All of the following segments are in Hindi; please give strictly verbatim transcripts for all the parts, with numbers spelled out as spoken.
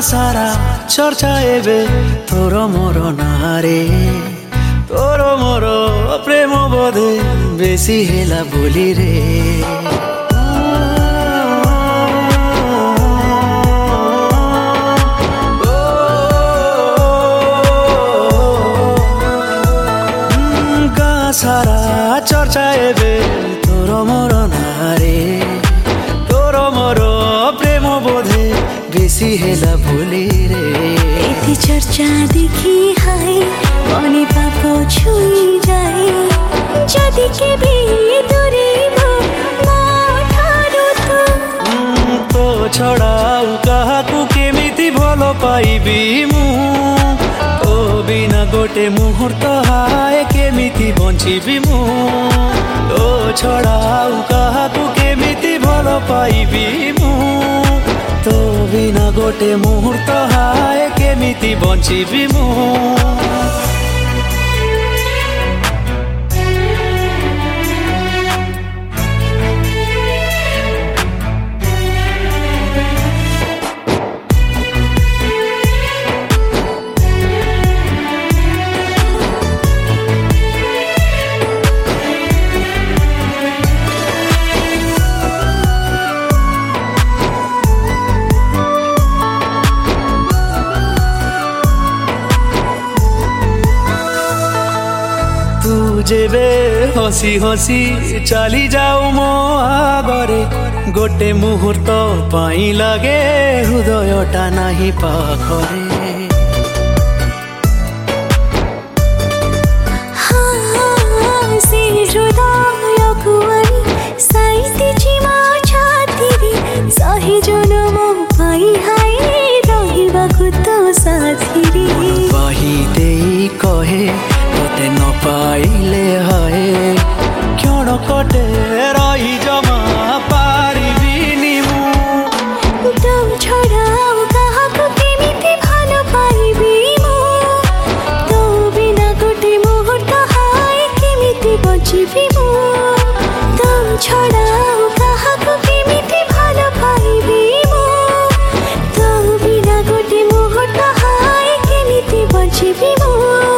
सारा चर्चा एबे तोर मोर नारे तोर मोर प्रेम बोधे बेसी हेला बोली रे सारा चर्चा एबे तोर मोर नारे तोर मोर प्रेम बोधे बेसी हेला बोली रे एति चर्चा देखी हाय मने पाप छुई जाए जदि के भी दूरी भो माठारो तो तो छड़ाऊ काहाकू केमिति भलो पाइबी मु तो बिना गोटे मुहूर्त हाय केमिति बंचिबी मु तो छड़ाऊ काहाकू केमिति भलो पाइबी मु तो बिना गोटे मुहूर्त हाय केमिति बंचिबी मु जेबे हसी हसी चली जाऊ मो आगरे गोटे मुहूर्त पाई लगे हृदयटा नाही पाखरे हाँ से हृदय कुआरी साइती चिमा छातीरी सही जनम पाई हाय रहिबाकु तो साथीरी बही देई कहे तोते न पाइले हाय क्षण कटे रही जमा पारिबिनी मु तो छड़ाऊ काहाकू केमिति भालो पाइबी मु तो बिना गोटे मुहूर्त हाय केमिति बंचिबी मु तो छड़ाऊ काहाकू केमिति भालो पाइबी मु तो बिना गोटे मुहूर्त हाय केमिति बंचिबी मु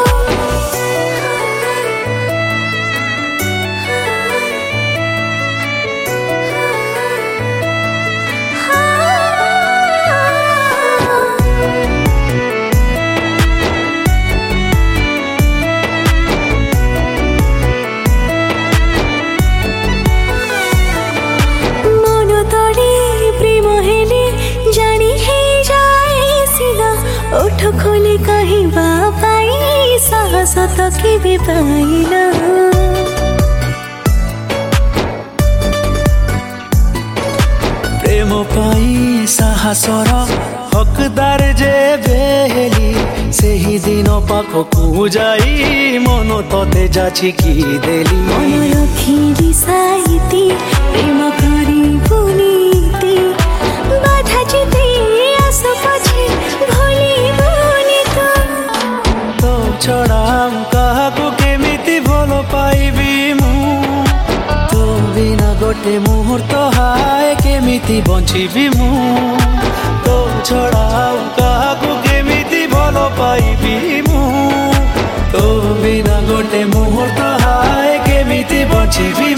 ओठ खोले कहीं बापाई साहस तो केबे पाइना प्रेम पाई साहसर हकदार जे बेहेली सेही दिन पाखकू जाई मन तते जाछि की देली मन रखी साइती प्रेम करी बुनीती बाधा जिते आस पछे भोली बुनी तो छड़ाऊ काहाकू केमिति भलो पाइबी मु तो बिना गोटे मुहूर्त हाय केमिति बंचिबी मु तो छड़ाऊ काहाकू केमिति भलो पाइबी मु तो बिना गोटे मुहूर्त हाय केमिति बंचिबी